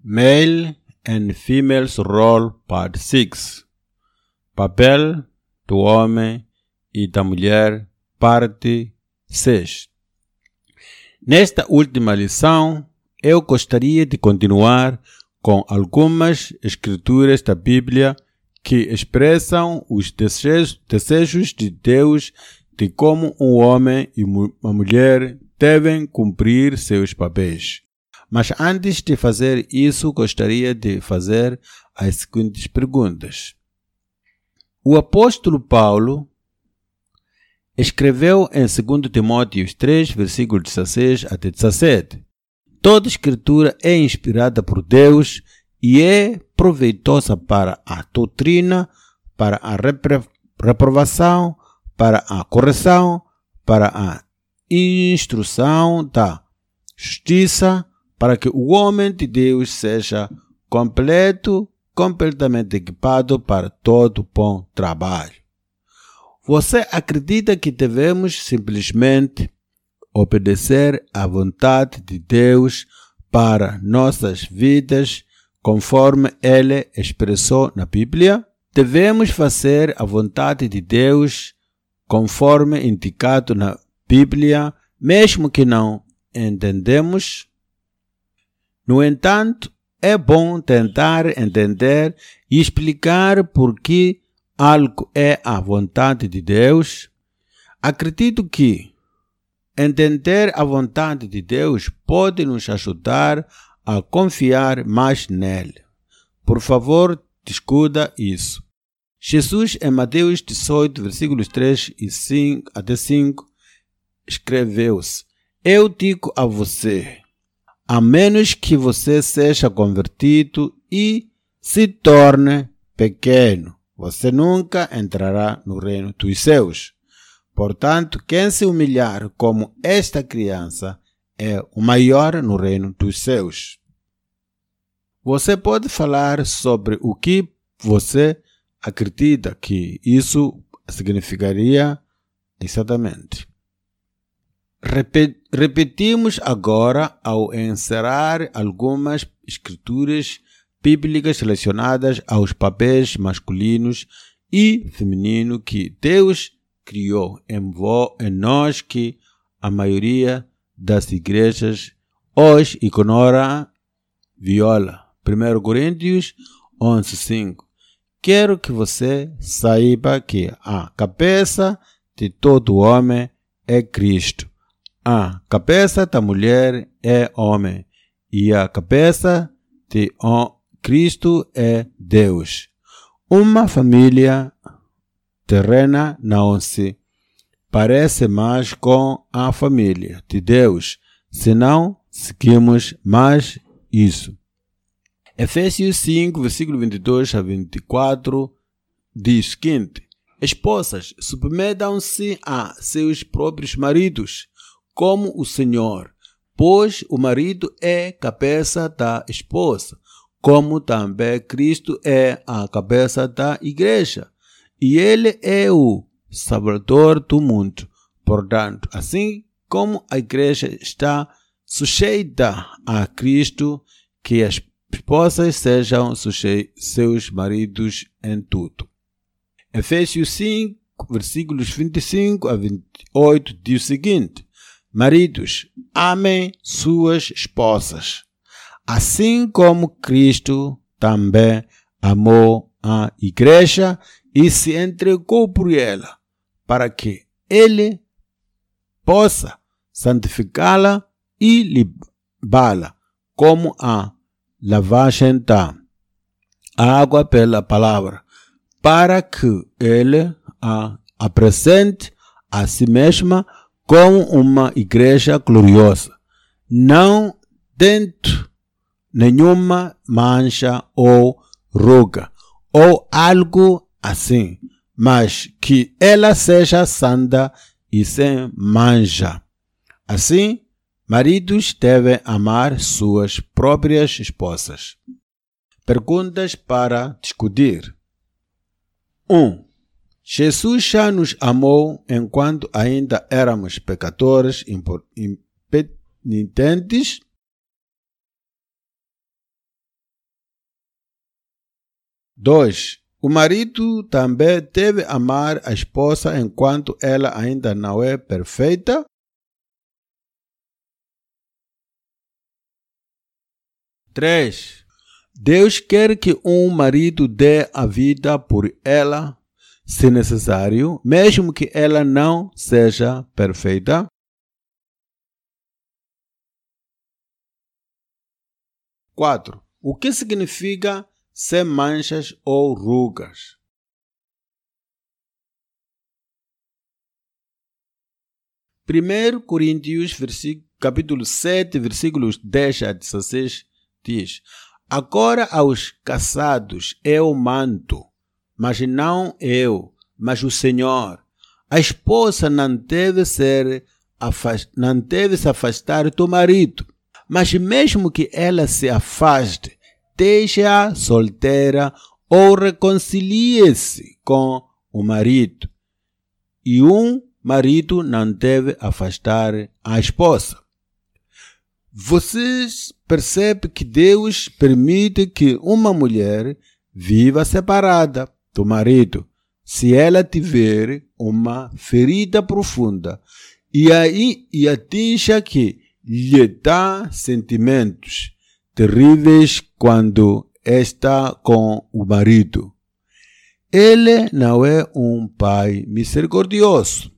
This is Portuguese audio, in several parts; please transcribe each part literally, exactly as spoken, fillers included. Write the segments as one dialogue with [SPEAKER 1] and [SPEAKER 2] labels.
[SPEAKER 1] Male and Female's Role, Part seis. Papel do homem e da mulher, Parte seis. Nesta última lição, eu gostaria de continuar com algumas escrituras da Bíblia que expressam os desejos, desejos de Deus de como um homem e uma mulher devem cumprir seus papéis. Mas antes de fazer isso, gostaria de fazer as seguintes perguntas. O apóstolo Paulo escreveu em dois Timóteo três, versículos dezesseis até dezessete. Toda escritura é inspirada por Deus e é proveitosa para a doutrina, para a repre- reprovação, para a correção, para a instrução da justiça, para que o homem de Deus seja completo, completamente equipado para todo bom trabalho. Você acredita que devemos simplesmente obedecer à vontade de Deus para nossas vidas, conforme Ele expressou na Bíblia? Devemos fazer a vontade de Deus conforme indicado na Bíblia, mesmo que não entendemos? No entanto, é bom tentar entender e explicar por que algo é a vontade de Deus. Acredito que entender a vontade de Deus pode nos ajudar a confiar mais nele. Por favor, discuta isso. Jesus, em Mateus dezoito, versículos três e cinco até cinco, escreveu-se: Eu digo a você, a menos que você seja convertido e se torne pequeno, você nunca entrará no reino dos céus. Portanto, quem se humilhar como esta criança é o maior no reino dos céus. Você pode falar sobre o que você acredita que isso significaria exatamente. Repetimos agora ao encerrar algumas escrituras bíblicas relacionadas aos papéis masculinos e femininos que Deus criou em, vo, em nós, que a maioria das igrejas hoje ignora, viola. primeiro Coríntios onze, cinco. Quero que você saiba que a cabeça de todo homem é Cristo. A cabeça da mulher é homem e a cabeça de Cristo é Deus. Uma família terrena não se parece mais com a família de Deus, se não seguimos mais isso. Efésios cinco, versículo vinte e dois a vinte e quatro diz o seguinte: Esposas, submetam-se a seus próprios maridos, como o Senhor, pois o marido é cabeça da esposa, como também Cristo é a cabeça da igreja, e ele é o Salvador do mundo. Portanto, assim como a igreja está sujeita a Cristo, que as esposas sejam sujeitas seus maridos em tudo. Efésios cinco, versículos vinte e cinco a vinte e oito diz o seguinte: Maridos, amem suas esposas, assim como Cristo também amou a igreja e se entregou por ela, para que ele possa santificá-la e limpá-la, como a lavagem da água pela palavra, para que ele a apresente a si mesma como uma igreja gloriosa, não tendo nenhuma mancha ou ruga, ou algo assim, mas que ela seja santa e sem mancha. Assim, maridos devem amar suas próprias esposas. Perguntas para discutir. um. Jesus já nos amou enquanto ainda éramos pecadores impenitentes? dois. O marido também deve amar a esposa enquanto ela ainda não é perfeita. três. Deus quer que um marido dê a vida por ela, se necessário, mesmo que ela não seja perfeita. quatro. O que significa sem manchas ou rugas? primeiro Coríntios, capítulo sete, versículos dez a dezesseis, diz: Agora aos casados eu mando, mas não eu, mas o Senhor. A esposa não deve ser não deve se afastar do marido, mas mesmo que ela se afaste, deixe-a solteira ou reconcilie-se com o marido. E um marido não deve afastar a esposa. Vocês percebem que Deus permite que uma mulher viva separada do marido se ela tiver uma ferida profunda e aí e atinja que lhe dá sentimentos terríveis quando está com o marido. Ele não é um pai misericordioso.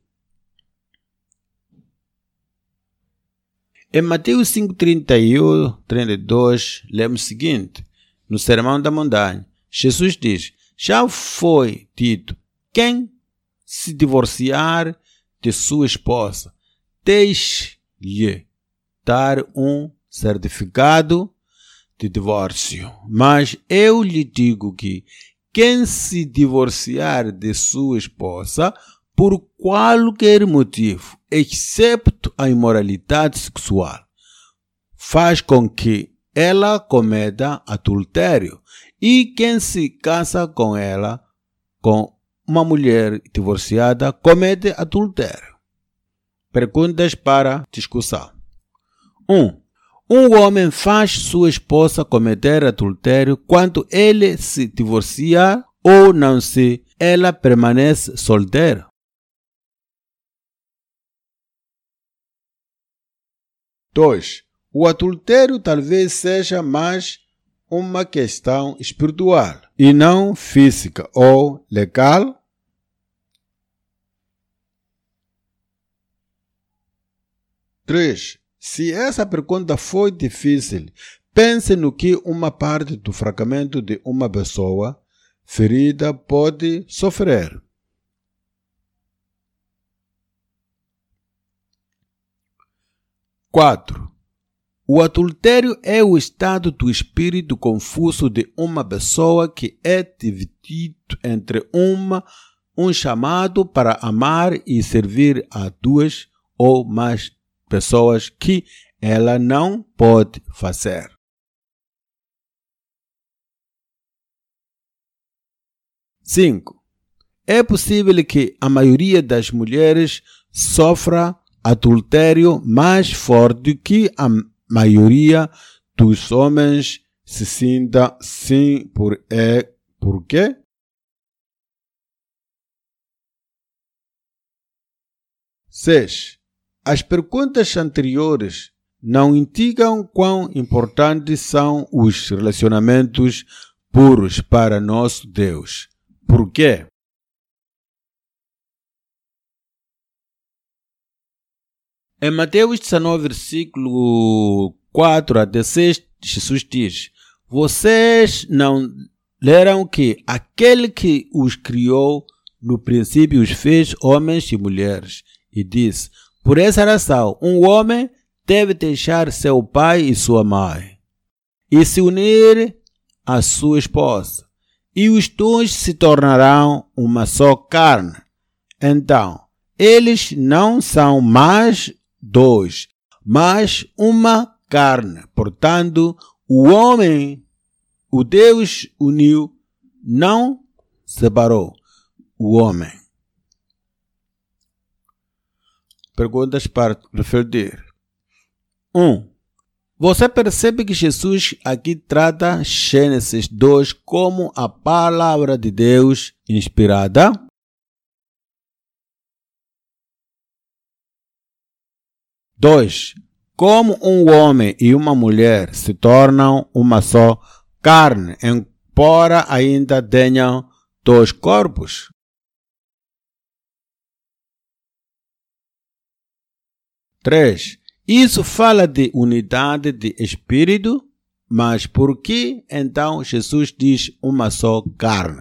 [SPEAKER 1] Em Mateus cinco, trinta e um, trinta e dois, lemos o seguinte: no Sermão da Montanha, Jesus diz: já foi dito, quem se divorciar de sua esposa, deixe-lhe dar um certificado de divórcio. Mas eu lhe digo que quem se divorciar de sua esposa, por qualquer motivo, excepto a imoralidade sexual, faz com que ela cometa adultério. E quem se casa com ela, com uma mulher divorciada, comete adultério. Perguntas para discussão. um. Um homem faz sua esposa cometer adultério quando ele se divorcia ou não se ela permanece solteira? dois. O adultério talvez seja mais uma questão espiritual e não física ou legal? três. Se essa pergunta foi difícil, pense no que uma parte do fragmento de uma pessoa ferida pode sofrer. quatro. O adultério é o estado do espírito confuso de uma pessoa que é dividido entre uma, um chamado para amar e servir a duas ou mais pessoas que ela não pode fazer. cinco. É possível que a maioria das mulheres sofra adultério mais forte que a maioria dos homens se sinta sim por é por quê? seis. As perguntas anteriores não indicam quão importantes são os relacionamentos puros para nosso Deus. Por quê? Em Mateus dezenove, versículo quatro a dezesseis, Jesus diz: vocês não leram que aquele que os criou no princípio os fez homens e mulheres, e diz: por essa razão, um homem deve deixar seu pai e sua mãe e se unir à sua esposa, e os dois se tornarão uma só carne. Então, eles não são mais dois, mas uma carne. Portanto, o homem, o Deus uniu, não separou o homem. Perguntas para refletir. um. Você percebe que Jesus aqui trata Gênesis dois como a palavra de Deus inspirada? dois. Como um homem e uma mulher se tornam uma só carne, embora ainda tenham dois corpos. três. Isso fala de unidade de espírito, mas por que então Jesus diz uma só carne?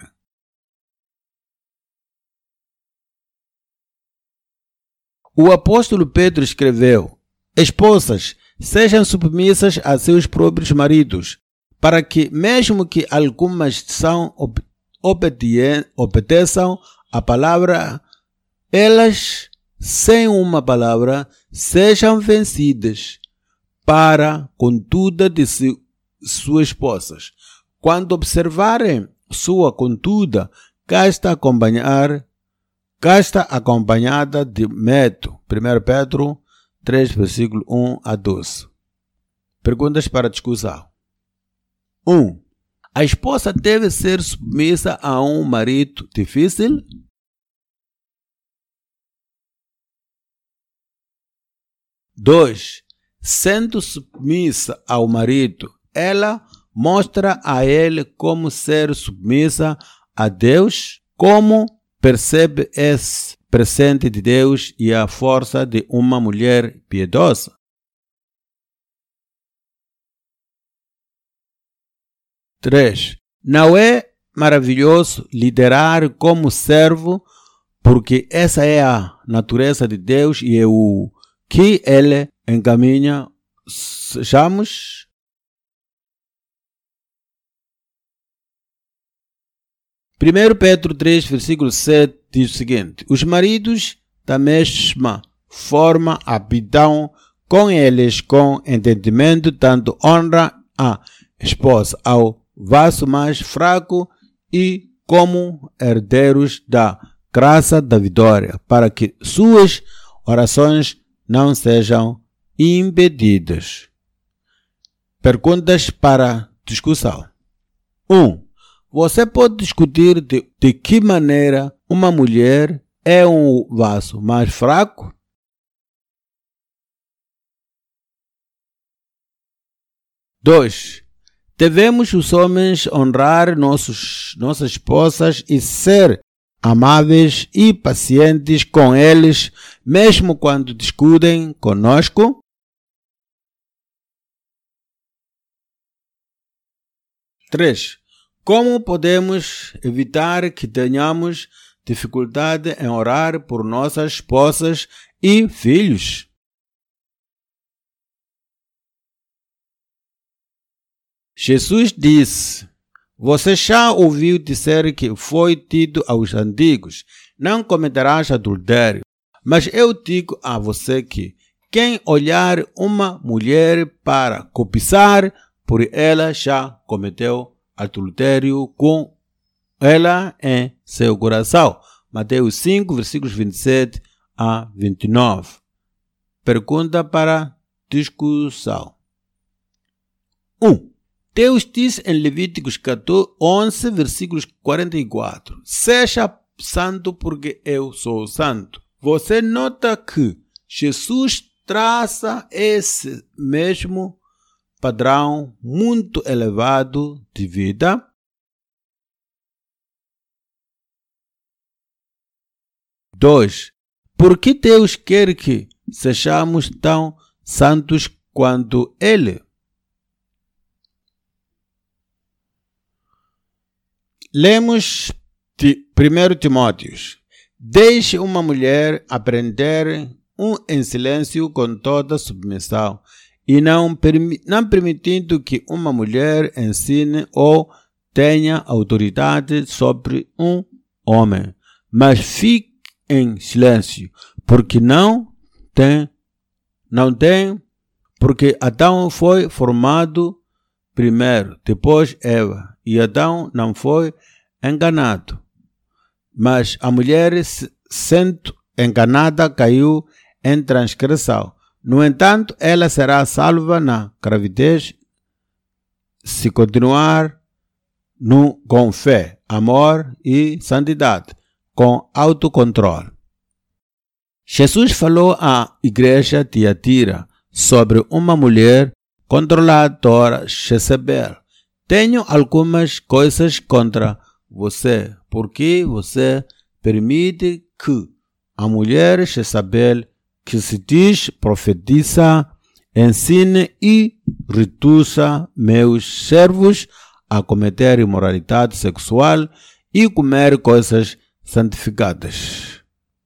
[SPEAKER 1] O apóstolo Pedro escreveu: Esposas, sejam submissas a seus próprios maridos, para que, mesmo que algumas são obedien- obedeçam a palavra, elas, sem uma palavra, sejam vencidas para conduta de su- suas esposas. Quando observarem sua conduta, cá está acompanhar, cá está acompanhada de medo. primeiro Pedro três, versículo um a doze. Perguntas para discussão. um. A esposa deve ser submissa a um marido difícil? dois. Sendo submissa ao marido, ela mostra a ele como ser submissa a Deus, como percebe esse presente de Deus e a força de uma mulher piedosa. três. Não é maravilhoso liderar como servo, porque essa é a natureza de Deus e é o que Ele encaminha. Sejamos. primeiro Pedro três, versículo sete diz o seguinte: Os maridos da mesma forma habitam com eles com entendimento, dando honra à esposa, ao vaso mais fraco e como herdeiros da graça da vitória, para que suas orações não sejam impedidas. Perguntas para discussão. um. Você pode discutir de, de que maneira uma mulher é um vaso mais fraco? dois. Devemos os homens honrar nossos, nossas esposas e ser amáveis e pacientes com eles, mesmo quando discutem conosco? três. Como podemos evitar que tenhamos dificuldade em orar por nossas esposas e filhos? Jesus disse: Você já ouviu dizer que foi dito aos antigos: Não cometerás adultério. Mas eu digo a você que quem olhar uma mulher para cobiçar, por ela já cometeu adultério com ela em seu coração. Mateus cinco, versículos vinte e sete a vinte e nove. Pergunta para discussão. um. Deus diz em Levíticos onze, versículos quarenta e quatro: Seja santo porque eu sou santo. Você nota que Jesus traça esse mesmo padrão muito elevado de vida? dois. Por que Deus quer que sejamos tão santos quanto Ele? Lemos de primeiro Timóteo. Deixe uma mulher aprender um em silêncio com toda submissão, e não, permi não permitindo que uma mulher ensine ou tenha autoridade sobre um homem, mas fique em silêncio, porque não tem, não tem, porque Adão foi formado primeiro, depois Eva, e Adão não foi enganado, mas a mulher, sendo enganada, caiu em transgressão. No entanto, ela será salva na gravidez se continuar no, com fé, amor e santidade, com autocontrole. Jesus falou à igreja de Tiatira sobre uma mulher controladora, Jezebel. Tenho algumas coisas contra você, porque você permite que a mulher Jezabel, que se diz profetiza, ensine e reduza meus servos a cometer imoralidade sexual e comer coisas santificadas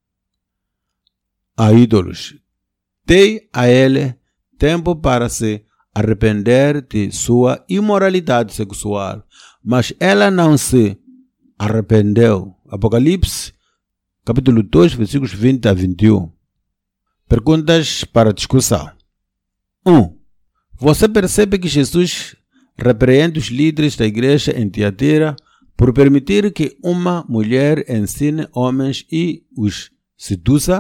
[SPEAKER 1] a ídolos. Dei a ele tempo para se arrepender de sua imoralidade sexual, mas ela não se arrependeu. Apocalipse, capítulo dois, versículos vinte a vinte e um. Perguntas para discussão. um. Você percebe que Jesus repreende os líderes da igreja em Tiatira por permitir que uma mulher ensine homens e os seduza?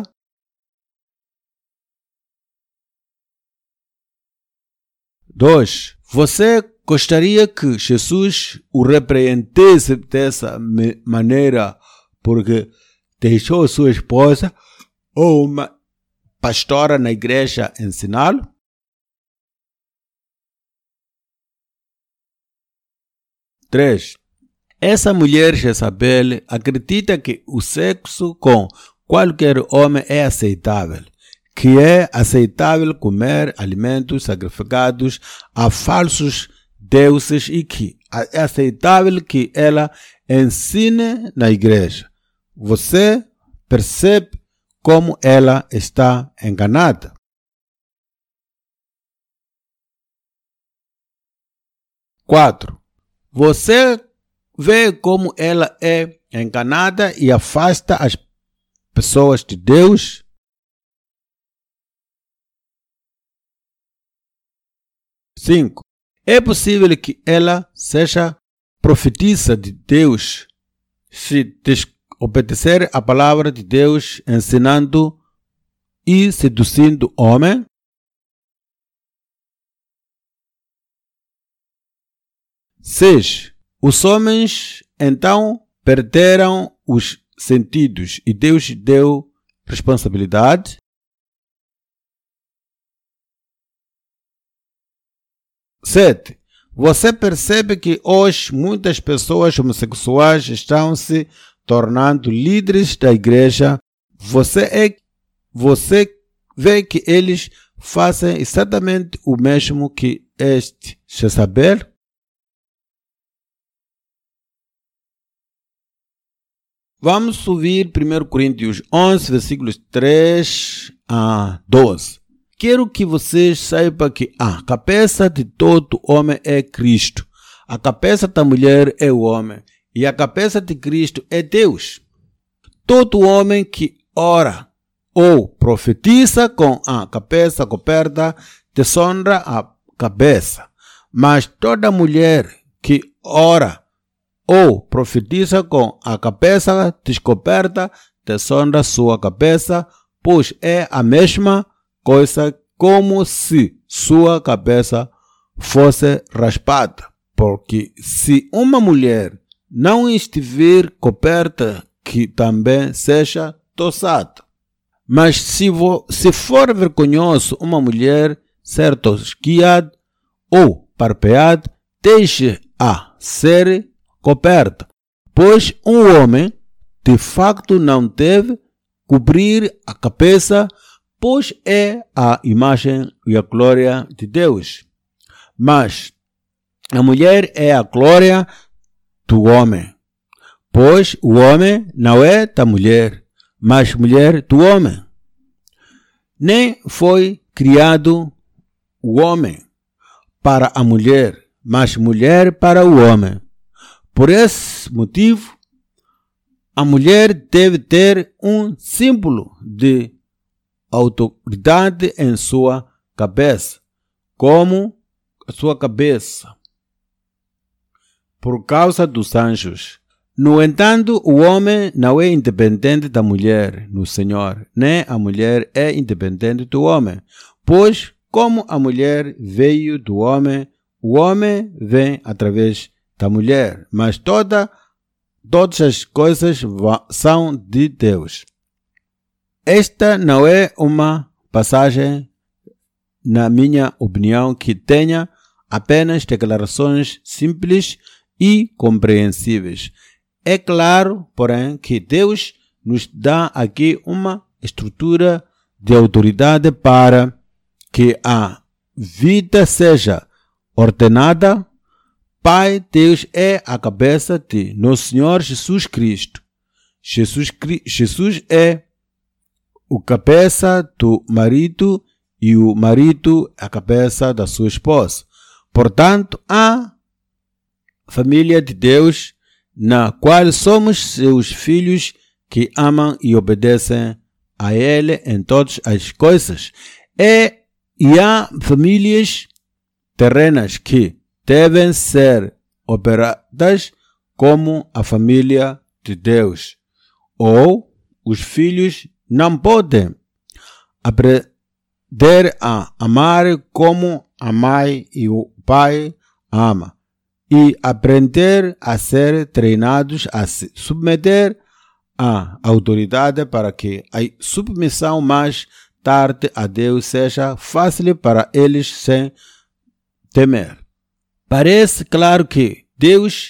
[SPEAKER 1] dois. Você gostaria que Jesus o repreendesse dessa maneira porque deixou sua esposa ou uma pastora na igreja ensiná-lo? três. Essa mulher Jezabel acredita que o sexo com qualquer homem é aceitável, que é aceitável comer alimentos sacrificados a falsos deuses e que é aceitável que ela ensine na igreja. Você percebe como ela está enganada? quatro. Você vê como ela é enganada e afasta as pessoas de Deus? cinco. É possível que ela seja profetisa de Deus se desobedecer a palavra de Deus, ensinando e seduzindo homem? seis. Os homens então perderam os sentidos e Deus deu responsabilidade? sete. Você percebe que hoje muitas pessoas homossexuais estão se tornando líderes da igreja? Você, é, você vê que eles fazem exatamente o mesmo que este Jezabel? Vamos subir primeiro Coríntios onze, versículos três a doze. Quero que vocês saibam que a cabeça de todo homem é Cristo. A cabeça da mulher é o homem. E a cabeça de Cristo é Deus. Todo homem que ora ou profetiza com a cabeça coberta deshonra a cabeça. Mas toda mulher que ora ou profetiza com a cabeça descoberta deshonra sua cabeça, pois é a mesma coisa como se sua cabeça fosse raspada. Porque se uma mulher não estiver coberta, que também seja tosada. Mas se, vo, se for vergonhoso uma mulher ser tosquiada ou parpeada, deixe-a ser coberta, pois um homem de facto não deve cobrir a cabeça, pois é a imagem e a glória de Deus. Mas a mulher é a glória do homem, pois o homem não é da mulher, mas mulher do homem. Nem foi criado o homem para a mulher, mas mulher para o homem. Por esse motivo, a mulher deve ter um símbolo de autoridade em sua cabeça, como a sua cabeça, por causa dos anjos. No entanto, o homem não é independente da mulher no Senhor, nem a mulher é independente do homem, Pois, como a mulher veio do homem, o homem vem através da mulher, mas toda, todas as coisas são de Deus. Esta não é uma passagem, na minha opinião, que tenha apenas declarações simples e compreensíveis. É claro, porém, que Deus nos dá aqui uma estrutura de autoridade para que a vida seja ordenada. Pai Deus é a cabeça de nosso Senhor Jesus Cristo. Jesus, Jesus é o cabeça do marido e o marido a cabeça da sua esposa. Portanto, a família de Deus, na qual somos seus filhos que amam e obedecem a Ele em todas as coisas. É, e há famílias terrenas que devem ser operadas como a família de Deus. Ou os filhos não podem aprender a amar como a mãe e o pai amam, e aprender a ser treinados a se submeter à autoridade para que a submissão mais tarde a Deus seja fácil para eles sem temer. Parece claro que Deus,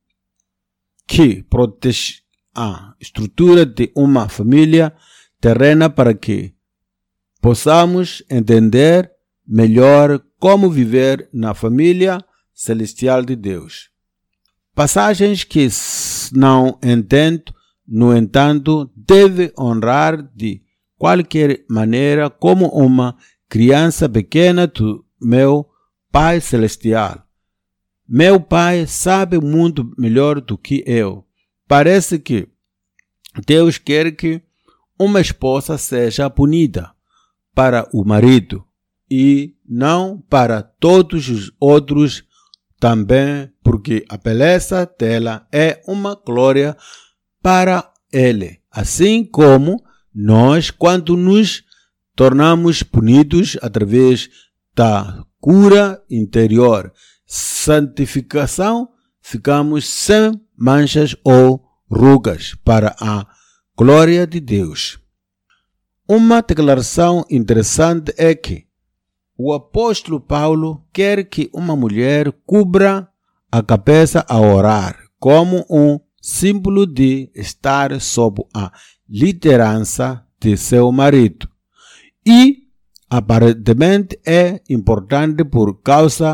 [SPEAKER 1] que protege a estrutura de uma família terrena para que possamos entender melhor como viver na família celestial de Deus. Passagens que não entendo, no entanto, deve honrar de qualquer maneira como uma criança pequena do meu Pai Celestial. Meu Pai sabe muito melhor do que eu. Parece que Deus quer que uma esposa seja punida para o marido e não para todos os outros também, porque a beleza dela é uma glória para ele. Assim como nós, quando nos tornamos punidos através da cura interior, santificação, ficamos sem manchas ou rugas para a glória de Deus. Uma declaração interessante é que o apóstolo Paulo quer que uma mulher cubra a cabeça a orar, como um símbolo de estar sob a liderança de seu marido. E aparentemente é importante por causa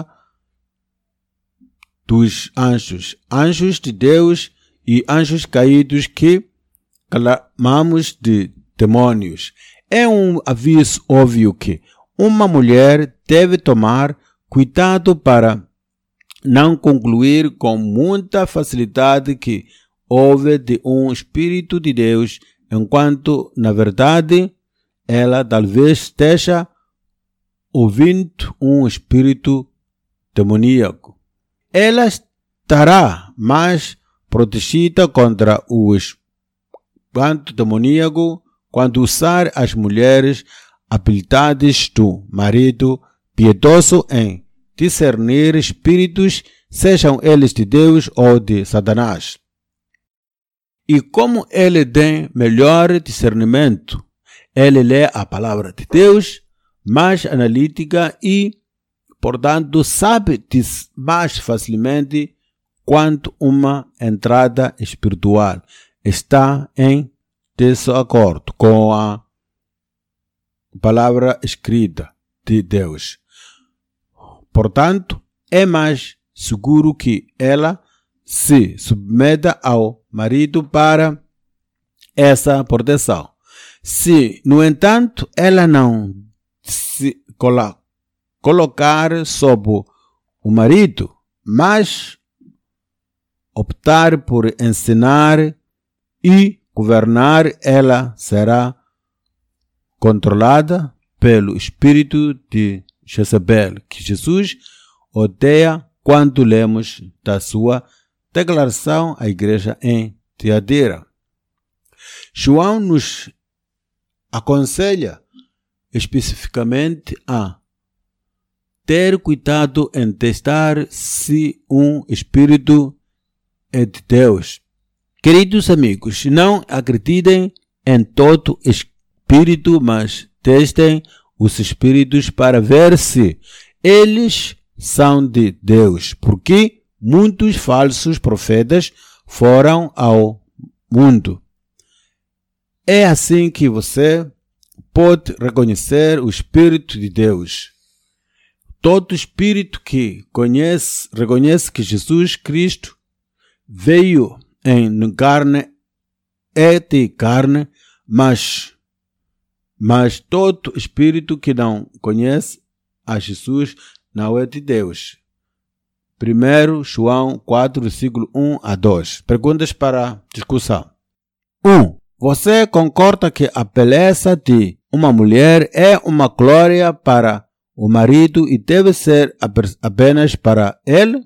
[SPEAKER 1] dos anjos, anjos de Deus e anjos caídos que clamamos de demônios. É um aviso óbvio que uma mulher deve tomar cuidado para não concluir com muita facilidade que houve de um Espírito de Deus, enquanto, na verdade, ela talvez esteja ouvindo um espírito demoníaco. Ela estará mais protegida contra o espírito demoníaco quando usar as mulheres habilidades do marido piedoso em discernir espíritos, sejam eles de Deus ou de Satanás. E como ele tem melhor discernimento, ele lê a palavra de Deus mais analítica e, portanto, sabe mais facilmente quando uma entrada espiritual está em desacordo com a palavra escrita de Deus. Portanto, é mais seguro que ela se submeta ao marido para essa proteção. Se, no entanto, ela não se colo- colocar sob o marido, mas optar por ensinar e governar, ela será controlada pelo espírito de Jezabel, que Jesus odeia quando lemos da sua declaração à igreja em Tiatira. João nos aconselha especificamente a ter cuidado em testar se um espírito é de Deus. Queridos amigos, não acreditem em todo espírito, mas testem os espíritos para ver se eles são de Deus, porque muitos falsos profetas foram ao mundo. É assim que você pode reconhecer o Espírito de Deus. Todo espírito que conhece, reconhece que Jesus Cristo veio em carne é de carne, mas, mas todo espírito que não conhece a Jesus não é de Deus. primeiro João quatro, versículo um a dois. Perguntas para discussão. um. Você concorda que a beleza de uma mulher é uma glória para o marido e deve ser apenas para ele?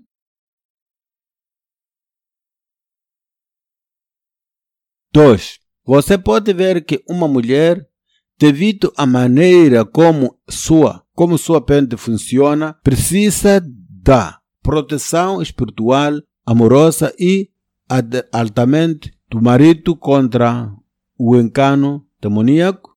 [SPEAKER 1] dois. Você pode ver que uma mulher, devido à maneira como sua, como sua mente funciona, precisa da proteção espiritual, amorosa e altamente do marido contra o engano demoníaco?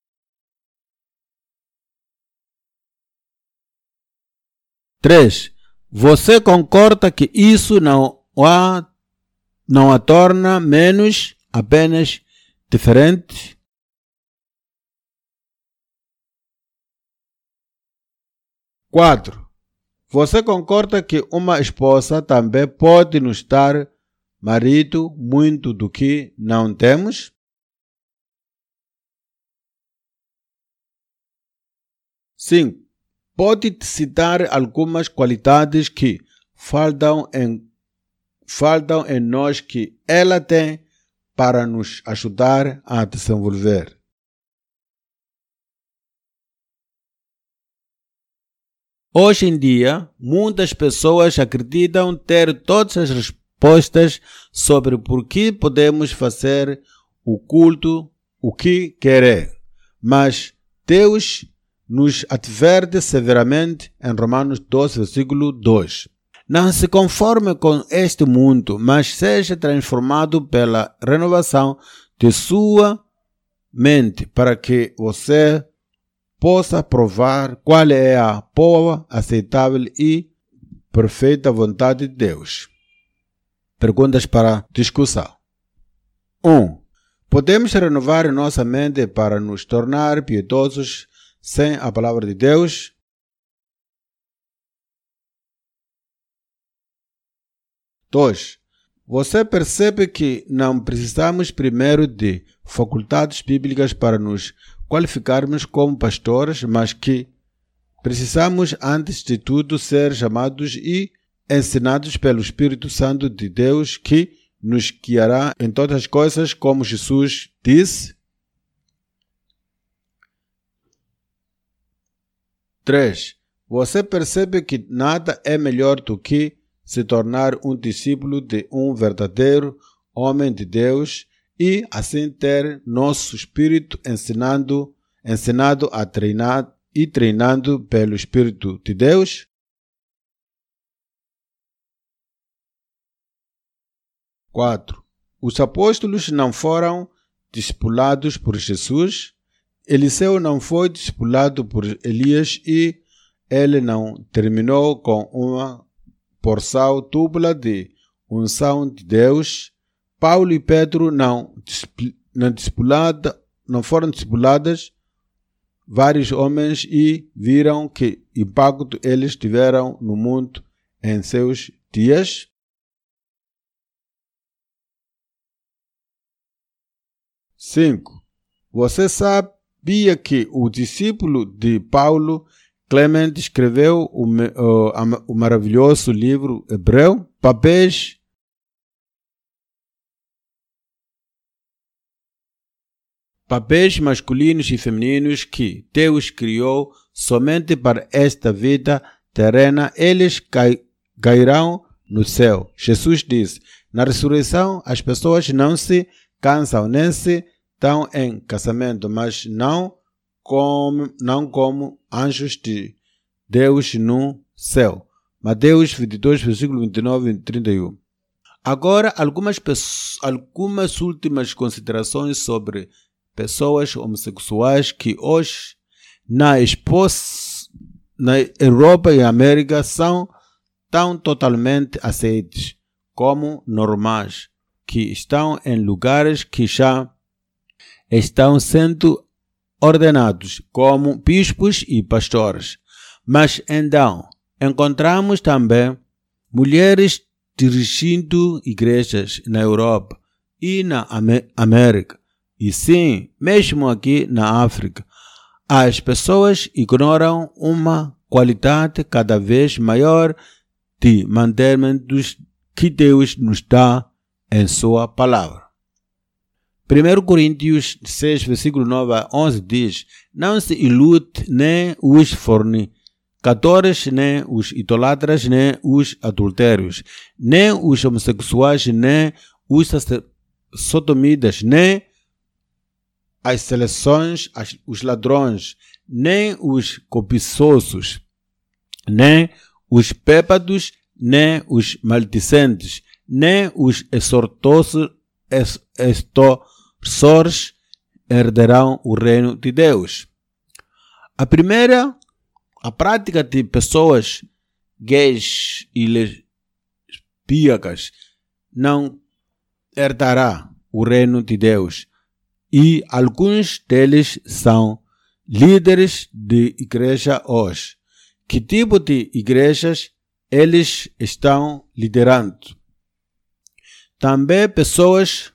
[SPEAKER 1] três. Você concorda que isso não a, não a torna menos, apenas diferente? quatro. Você concorda que uma esposa também pode nos dar marido muito do que não temos? cinco. Pode citar algumas qualidades que faltam em, faltam em nós que ela tem para nos ajudar a desenvolver. Hoje em dia, muitas pessoas acreditam ter todas as respostas sobre por que podemos fazer o culto, o que querer. Mas Deus nos adverte severamente em Romanos doze, versículo dois. Não se conforme com este mundo, mas seja transformado pela renovação de sua mente, para que você possa provar qual é a boa, aceitável e perfeita vontade de Deus. Perguntas para discussão. um. Podemos renovar nossa mente para nos tornar piedosos sem a palavra de Deus? dois. Você percebe que não precisamos primeiro de faculdades bíblicas para nos qualificarmos como pastores, mas que precisamos antes de tudo ser chamados e ensinados pelo Espírito Santo de Deus, que nos guiará em todas as coisas, como Jesus disse? três. Você percebe que nada é melhor do que se tornar um discípulo de um verdadeiro homem de Deus e assim ter nosso espírito ensinando, ensinado a treinar e treinando pelo Espírito de Deus? quatro. Os apóstolos não foram discipulados por Jesus. Eliseu não foi discipulado por Elias e ele não terminou com uma porção dupla de unção de Deus. Paulo e Pedro não, não, discipulada, não foram discipulados vários homens e viram que impacto eles tiveram no mundo em seus dias. cinco. Você sabia que o discípulo de Paulo, Clemente, escreveu o, o, o maravilhoso livro hebreu? Papéis Papéis masculinos e femininos que Deus criou somente para esta vida terrena, eles cai, cairão no céu. Jesus diz, na ressurreição as pessoas não se cansam nem se estão em casamento, mas não como, não como anjos de Deus no céu. Mateus vinte e dois, versículo vinte e nove e trinta e um. Agora, algumas, algumas últimas considerações sobre pessoas homossexuais que hoje na, expos, na Europa e América são tão totalmente aceites como normais, que estão em lugares que já estão sendo ordenados como bispos e pastores. Mas então, encontramos também mulheres dirigindo igrejas na Europa e na América. E sim, mesmo aqui na África, as pessoas ignoram uma qualidade cada vez maior de mandamentos que Deus nos dá em sua palavra. primeiro Coríntios seis, versículo nove a onze diz: não se ilude nem os fornicadores, nem os idolatras, nem os adultérios, nem os homossexuais, nem os sodomitas, nem as seleções, as, os ladrões, nem os cobiçosos, nem os bêbados, nem os maldicentes, nem os extortores, extorsores herdarão o reino de Deus. A primeira, a prática de pessoas gays e lésbicas não herdará o reino de Deus. E alguns deles são líderes de igreja hoje. Que tipo de igrejas eles estão liderando? Também pessoas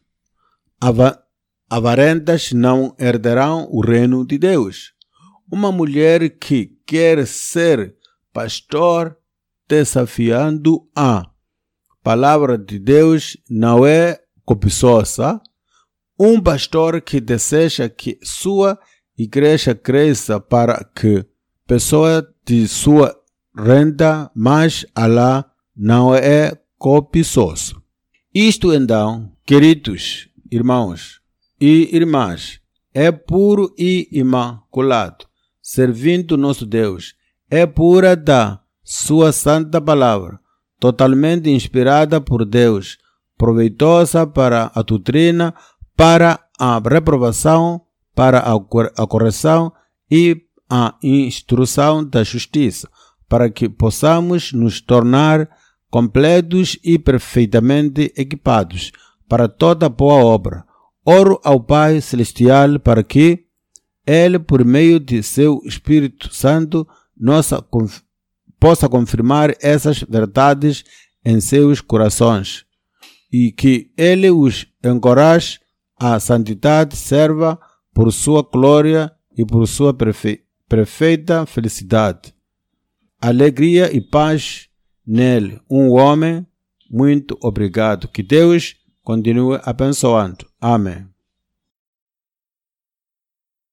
[SPEAKER 1] avarentas não herdarão o reino de Deus. Uma mulher que quer ser pastor desafiando a palavra de Deus não é cobiçosa. Um pastor que deseja que sua igreja cresça para que pessoas de sua renda mais alá não é cobiçoso. Isto então, queridos irmãos e irmãs, é puro e imaculado, servindo nosso Deus, é pura da sua santa palavra, totalmente inspirada por Deus, proveitosa para a doutrina, para a reprovação, para a correção e a instrução da justiça, para que possamos nos tornar completos e perfeitamente equipados para toda boa obra. Oro ao Pai Celestial para que Ele, por meio de seu Espírito Santo, nossa, conf, possa confirmar essas verdades em seus corações e que Ele os encoraje a santidade, serva por sua glória e por sua perfe perfeita felicidade. Alegria e paz nele. Um homem, muito obrigado. Que Deus continue abençoando. Amém.